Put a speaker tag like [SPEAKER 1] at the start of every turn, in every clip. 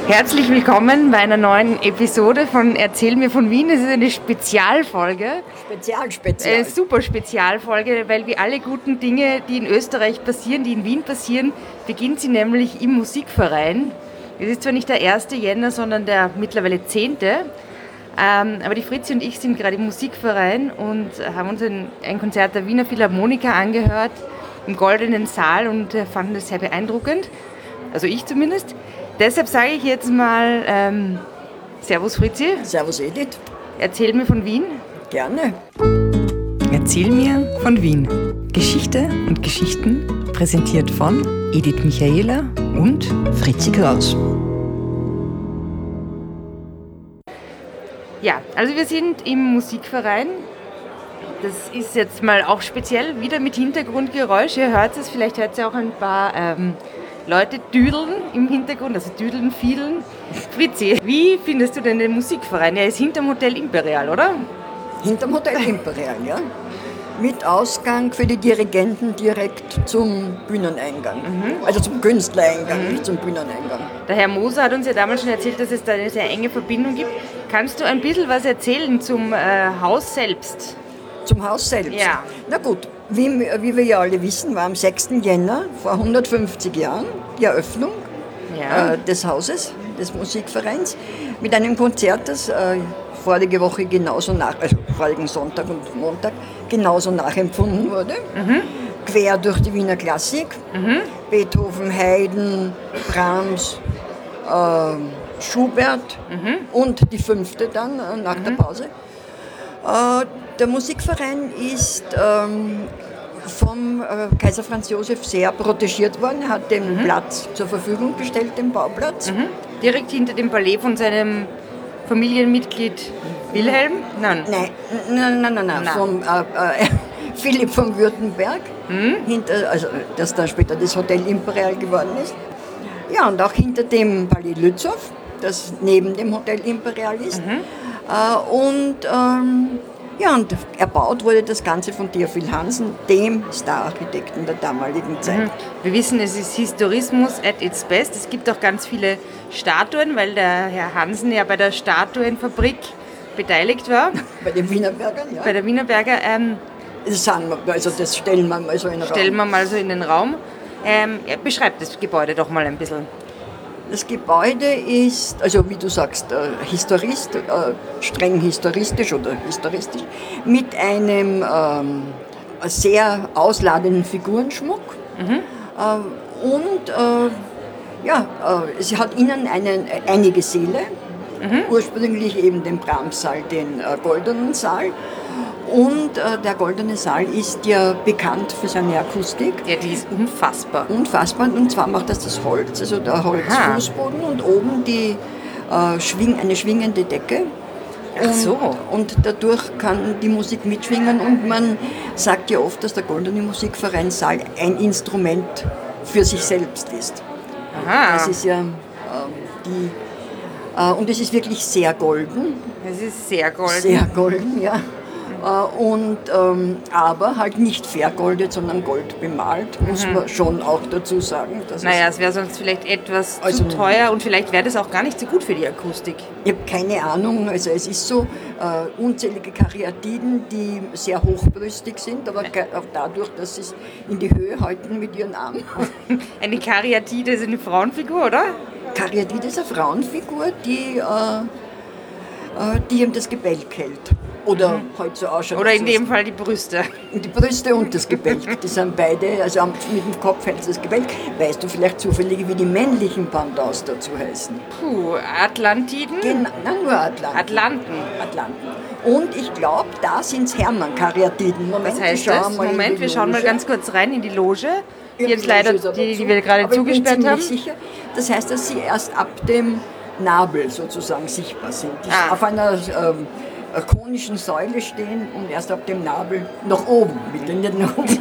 [SPEAKER 1] Herzlich willkommen bei einer neuen Episode von Erzähl mir von Wien. Es ist eine Spezialfolge.
[SPEAKER 2] Spezial.
[SPEAKER 1] Super Spezialfolge, weil wie alle guten Dinge, die in Österreich passieren, die in Wien passieren, beginnt sie nämlich im Musikverein. Es ist zwar nicht der 1. Jänner, sondern der mittlerweile 10. Aber die Fritzi und ich sind gerade im Musikverein und haben uns ein Konzert der Wiener Philharmoniker angehört, im Goldenen Saal, und fanden das sehr beeindruckend. Also ich zumindest. Deshalb sage ich jetzt mal Servus Fritzi.
[SPEAKER 2] Servus Edith.
[SPEAKER 1] Erzähl mir von Wien.
[SPEAKER 2] Gerne.
[SPEAKER 1] Erzähl mir von Wien. Geschichte und Geschichten präsentiert von Edith Michaela und
[SPEAKER 2] Fritzi Kraus.
[SPEAKER 1] Ja, also wir sind im Musikverein. Das ist jetzt mal auch speziell, wieder mit Hintergrundgeräusch. Ihr hört es, vielleicht hört ihr auch ein paar Leute düdeln im Hintergrund, also düdeln, fiedeln. Fritzi, wie findest du denn den Musikverein? Er ist hinterm Hotel Imperial, oder?
[SPEAKER 2] Hinterm Hotel Imperial, ja. Mit Ausgang für die Dirigenten direkt zum Bühneneingang. Also zum Künstlereingang, nicht zum Bühneneingang.
[SPEAKER 1] Der Herr Moser hat uns ja damals schon erzählt, dass es da eine sehr enge Verbindung gibt. Kannst du ein bisschen was erzählen zum Haus selbst?
[SPEAKER 2] Zum Haus selbst?
[SPEAKER 1] Ja.
[SPEAKER 2] Na gut, wie wir ja alle wissen, war am 6. Jänner vor 150 Jahren die Eröffnung des Hauses, des Musikvereins, mit einem Konzert, das vorige Woche also vorigen Sonntag und Montag, genauso nachempfunden wurde. Quer durch die Wiener Klassik. Beethoven, Haydn, Brahms, Schubert und die 5. dann nach der Pause. Der Musikverein ist vom Kaiser Franz Josef sehr protegiert worden, hat den Platz zur Verfügung gestellt, den Bauplatz.
[SPEAKER 1] Direkt hinter dem Palais von seinem Familienmitglied Wilhelm? Nein.
[SPEAKER 2] Nein. Vom Philipp von Württemberg, also das dann später das Hotel Imperial geworden ist. Ja, und auch hinter dem Palais Lützow, das neben dem Hotel Imperial ist. Und erbaut wurde das Ganze von Theophil Hansen, dem Stararchitekten der damaligen Zeit.
[SPEAKER 1] Wir wissen, es ist Historismus at its best. Es gibt auch ganz viele Statuen, weil der Herr Hansen ja bei der Statuenfabrik beteiligt war.
[SPEAKER 2] Bei den Wienerbergern, ja.
[SPEAKER 1] Bei der Wienerberger.
[SPEAKER 2] Das stellen wir mal so in den Raum.
[SPEAKER 1] Stellen wir mal so in den Raum. Beschreib das Gebäude doch mal ein bisschen.
[SPEAKER 2] Das Gebäude ist, also wie du sagst, streng historistisch, mit einem sehr ausladenden Figurenschmuck. Es hat innen einige Säle, ursprünglich eben den Brahms-Saal, den Goldenen Saal. Und der Goldene Saal ist ja bekannt für seine Akustik.
[SPEAKER 1] Ja, die ist unfassbar.
[SPEAKER 2] Unfassbar, und zwar macht das Holz, also der Holzfußboden und oben eine schwingende Decke.
[SPEAKER 1] Ach so.
[SPEAKER 2] Und dadurch kann die Musik mitschwingen, und man sagt ja oft, dass der Goldene Musikverein Saal ein Instrument für sich selbst ist.
[SPEAKER 1] Aha.
[SPEAKER 2] Das ist ja und es ist wirklich sehr golden.
[SPEAKER 1] Es ist sehr golden.
[SPEAKER 2] Sehr golden, ja. Aber halt nicht vergoldet, sondern goldbemalt, muss man schon auch dazu sagen.
[SPEAKER 1] Es wäre sonst vielleicht etwas zu teuer, und vielleicht wäre das auch gar nicht so gut für die Akustik.
[SPEAKER 2] Ich habe keine Ahnung, also es ist so, unzählige Karyatiden, die sehr hochbrüstig sind, aber auch dadurch, dass sie es in die Höhe halten mit ihren Armen.
[SPEAKER 1] Eine Karyatide ist eine Frauenfigur, oder?
[SPEAKER 2] Karyatide ist eine Frauenfigur, die ihm das Gebälk hält. Oder halt so ausschaut.
[SPEAKER 1] Oder in dem Fall die Brüste.
[SPEAKER 2] Die Brüste und das Gebälk, die sind beide, also mit dem Kopf hält das Gebälk. Weißt du vielleicht zufällig, wie die männlichen Pendants dazu heißen?
[SPEAKER 1] Atlantiden?
[SPEAKER 2] Nein, nur Atlanten. Und ich glaube, da sind es Hermann-Karyatiden.
[SPEAKER 1] Was heißt das? Moment, wir schauen mal ganz kurz rein in die Loge. Die jetzt leider, die wir gerade zugesperrt haben.
[SPEAKER 2] Sicher. Das heißt, dass sie erst ab dem Nabel sozusagen sichtbar sind. Die auf einer konischen Säule stehen und erst ab dem Nabel nach oben, bitte nicht nach oben,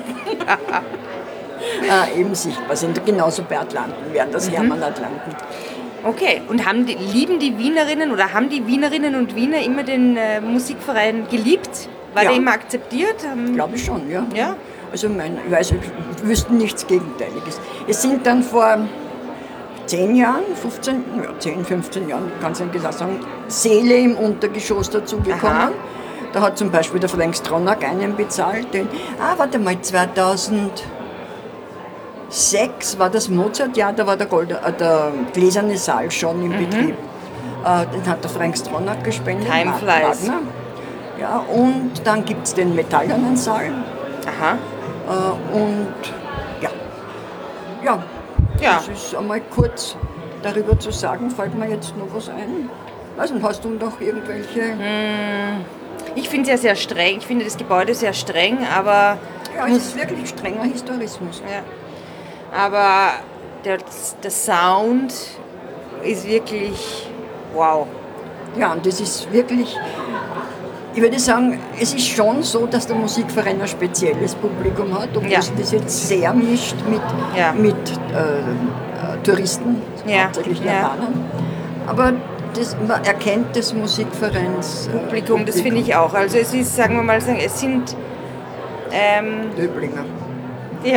[SPEAKER 2] eben sichtbar sind. Genauso bei Atlanten wären das Hermann-Atlanten.
[SPEAKER 1] Okay, und haben die Wienerinnen und Wiener immer den Musikverein geliebt? War der immer akzeptiert?
[SPEAKER 2] Glaube ich schon, ja.
[SPEAKER 1] Ja?
[SPEAKER 2] Also wir wüssten nichts Gegenteiliges. Es sind dann vor 10 Jahren, 15 Jahren, kann ich nicht genau sagen, Säle im Untergeschoss dazugekommen. Da hat zum Beispiel der Frank Stronach einen bezahlt, 2006 war das Mozartjahr, da war der gläserne Saal schon im Betrieb. Den hat der Frank Stronach gespendet.
[SPEAKER 1] Time flies.
[SPEAKER 2] Wagner. Ja, und dann gibt es den metallenen Saal.
[SPEAKER 1] Aha.
[SPEAKER 2] Ja, das ist einmal kurz darüber zu sagen, fällt mir jetzt noch was ein. Also hast du noch irgendwelche...
[SPEAKER 1] Ich finde es ja sehr streng, ich finde das Gebäude sehr streng, aber...
[SPEAKER 2] Ja, es ist wirklich strenger Historismus.
[SPEAKER 1] Ja. Aber der Sound ist wirklich wow.
[SPEAKER 2] Ja, und das ist wirklich... Ich würde sagen, es ist schon so, dass der Musikverein ein spezielles Publikum hat, obwohl sich das jetzt sehr mischt mit Touristen, hauptsächlich Japanern. Aber man erkennt das Musikvereins
[SPEAKER 1] Publikum, das finde ich auch. Also es ist, sagen wir mal, es sind...
[SPEAKER 2] Döblinger.
[SPEAKER 1] Ja.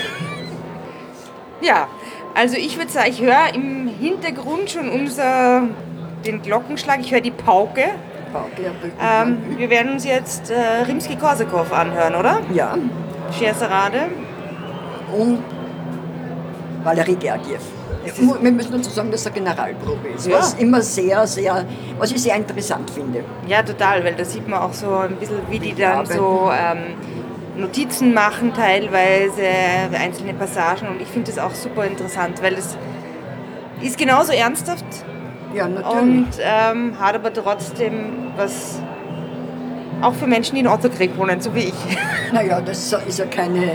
[SPEAKER 1] Ja, also ich würde sagen, ich höre im Hintergrund schon den Glockenschlag, ich höre die Pauke. Wir werden uns jetzt Rimsky-Korsakow anhören, oder?
[SPEAKER 2] Ja.
[SPEAKER 1] Scherzerade.
[SPEAKER 2] Und Valery Gergiev. Wir müssen dazu sagen, dass es eine Generalprobe ist, was immer was ich sehr interessant finde.
[SPEAKER 1] Ja, total, weil da sieht man auch so ein bisschen, wie die dann so Notizen machen teilweise, einzelne Passagen, und ich finde das auch super interessant, weil es ist genauso ernsthaft.
[SPEAKER 2] Ja, natürlich.
[SPEAKER 1] Und hat aber trotzdem was, auch für Menschen, die in Otterkrieg wohnen, so wie ich.
[SPEAKER 2] Naja, das ist ja keine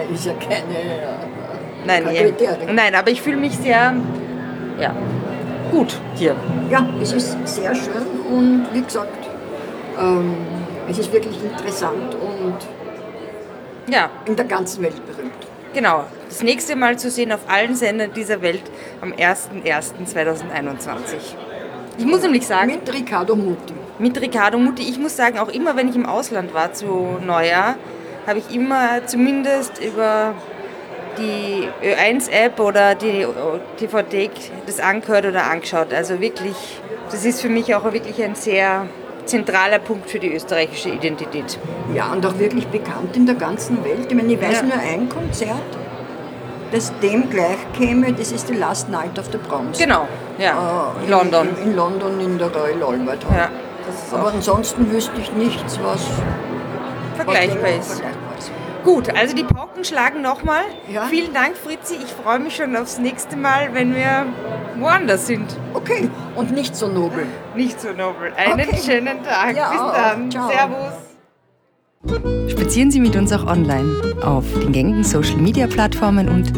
[SPEAKER 1] Nein, aber ich fühle mich sehr gut hier.
[SPEAKER 2] Ja, es ist sehr schön und wie gesagt, es ist wirklich interessant und in der ganzen Welt berühmt.
[SPEAKER 1] Genau, das nächste Mal zu sehen auf allen Sendern dieser Welt am 01.01.2021. Ich muss nämlich sagen...
[SPEAKER 2] Mit Riccardo Muti.
[SPEAKER 1] Ich muss sagen, auch immer, wenn ich im Ausland war zu Neujahr, habe ich immer zumindest über die Ö1-App oder die DVD das angehört oder angeschaut. Also wirklich, das ist für mich auch wirklich ein sehr zentraler Punkt für die österreichische Identität.
[SPEAKER 2] Ja, und auch wirklich bekannt in der ganzen Welt. Ich meine, ich weiß nur ein Konzert, das dem gleich käme, das ist die Last Night of the Proms.
[SPEAKER 1] Genau, ja, in London.
[SPEAKER 2] In London in der Royal Albert Hall.
[SPEAKER 1] Ja,
[SPEAKER 2] aber ansonsten wüsste ich nichts, was
[SPEAKER 1] vergleichbar ist. Gut, also die Pauken schlagen nochmal. Ja? Vielen Dank, Fritzi. Ich freue mich schon aufs nächste Mal, wenn wir woanders sind.
[SPEAKER 2] Okay, und nicht so nobel.
[SPEAKER 1] Nicht so nobel. Einen schönen Tag.
[SPEAKER 2] Ja,
[SPEAKER 1] bis dann.
[SPEAKER 2] Ciao.
[SPEAKER 1] Servus.
[SPEAKER 3] Spazieren Sie mit uns auch online auf den gängigen Social-Media-Plattformen und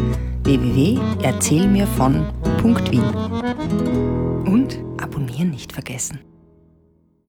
[SPEAKER 3] www.erzählmirvon.wien. Und abonnieren nicht vergessen.